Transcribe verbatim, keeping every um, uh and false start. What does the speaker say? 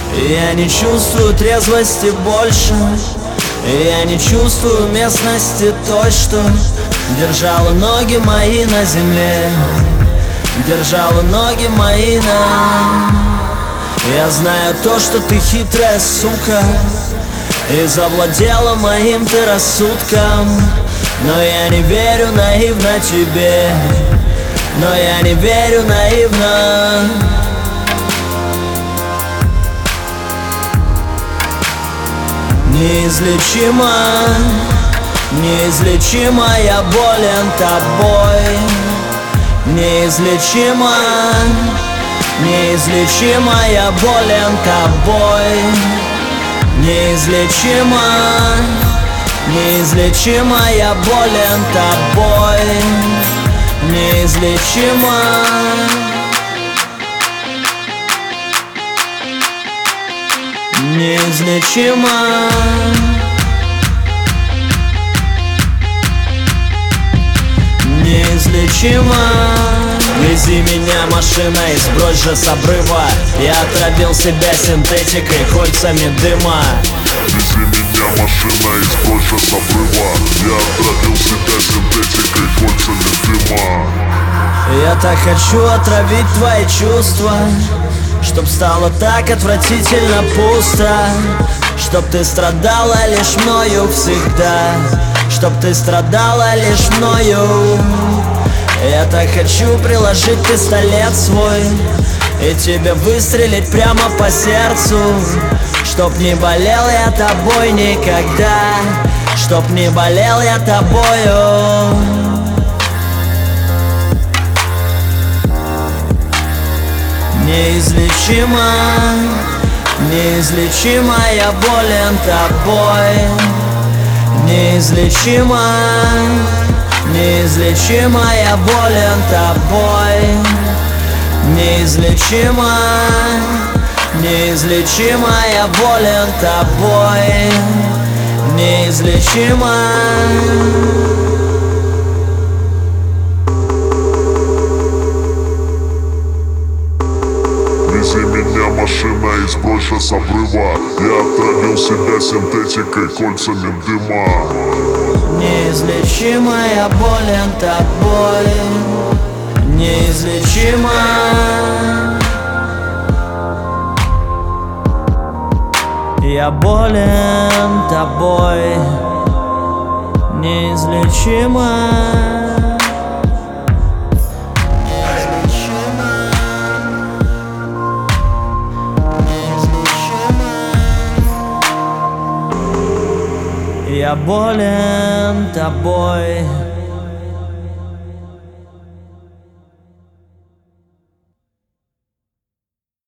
Я не чувствую трезвости больше, я не чувствую местности той, что держала ноги мои на земле, держала ноги мои на... Я знаю то, что ты хитрая сука, и завладела моим ты рассудком. Но я не верю наивно тебе, но я не верю наивно. Неизлечимо, неизлечимо я болен тобой. Неизлечимо, неизлечимо я болен тобой. Неизлечимо, неизлечимо я болен тобой. Неизлечимо. Неизлечимо. Неизлечимо. Вези меня, машина, и сбрось же с обрыва. Я отравил себя синтетикой, кольцами дыма. Вези меня, машина, и сбрось же с обрыва. Я отравил себя синтетикой, кольцами дыма. Я так хочу отравить твои чувства, чтоб стало так отвратительно пусто, чтоб ты страдала лишь мною всегда, чтоб ты страдала лишь мною. Я так хочу приложить пистолет свой и тебе выстрелить прямо по сердцу, чтоб не болел я тобой никогда, чтоб не болел я тобою. Неизлечимо, неизлечимо я болен тобой. Неизлечимо, неизлечимо я болен тобой. Неизлечимо, неизлечимо я болен тобой. Неизлечимо. Вези меня, машина, и сбрось же с обрыва. Я отравил себя синтетикой, кольцами дыма. Неизлечимо я болен тобой. Неизлечимо. Я болен тобой. Неизлечимо. Я болен тобой.